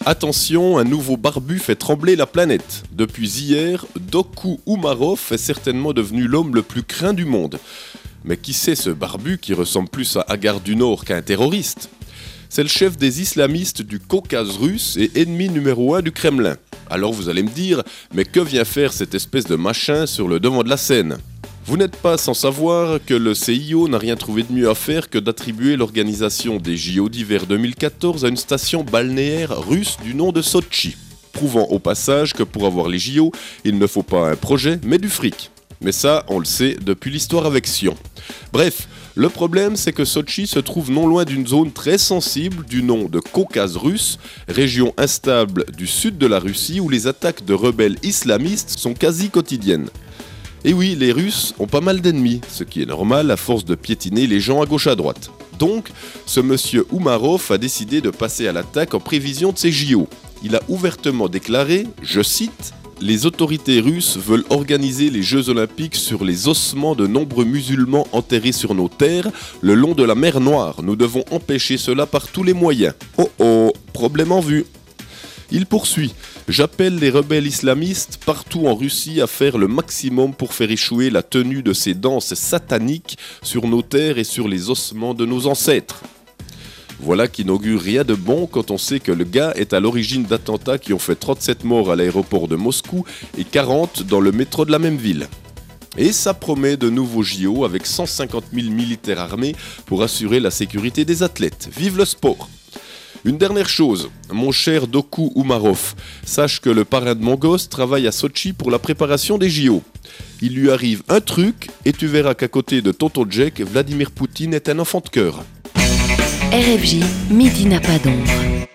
Attention, un nouveau barbu fait trembler la planète. Depuis hier, Doku Umarov est certainement devenu l'homme le plus craint du monde. Mais qui c'est ce barbu qui ressemble plus à Agar du Nord qu'à un terroriste ? C'est le chef des islamistes du Caucase russe et ennemi numéro 1 du Kremlin. Alors vous allez me dire, mais que vient faire cette espèce de machin sur le devant de la scène ? Vous n'êtes pas sans savoir que le CIO n'a rien trouvé de mieux à faire que d'attribuer l'organisation des JO d'hiver 2014 à une station balnéaire russe du nom de Sotchi, prouvant au passage que pour avoir les JO, il ne faut pas un projet, mais du fric. Mais ça, on le sait depuis l'histoire avec Sion. Bref, le problème c'est que Sotchi se trouve non loin d'une zone très sensible du nom de Caucase russe, région instable du sud de la Russie où les attaques de rebelles islamistes sont quasi quotidiennes. Et oui, les Russes ont pas mal d'ennemis, ce qui est normal à force de piétiner les gens à gauche à droite. Donc, ce monsieur Umarov a décidé de passer à l'attaque en prévision de ces JO. Il a ouvertement déclaré, je cite, « Les autorités russes veulent organiser les Jeux Olympiques sur les ossements de nombreux musulmans enterrés sur nos terres, le long de la mer Noire. Nous devons empêcher cela par tous les moyens. Oh oh, problème en vue !» Il poursuit. J'appelle les rebelles islamistes partout en Russie à faire le maximum pour faire échouer la tenue de ces danses sataniques sur nos terres et sur les ossements de nos ancêtres. Voilà qui n'augure rien de bon quand on sait que le gars est à l'origine d'attentats qui ont fait 37 morts à l'aéroport de Moscou et 40 dans le métro de la même ville. Et ça promet de nouveaux JO avec 150 000 militaires armés pour assurer la sécurité des athlètes. Vive le sport! Une dernière chose, mon cher Doku Umarov, sache que le parrain de mon gosse travaille à Sotchi pour la préparation des JO. Il lui arrive un truc et tu verras qu'à côté de Tonton Jack, Vladimir Poutine est un enfant de cœur. RFJ, midi n'a pas d'ombre.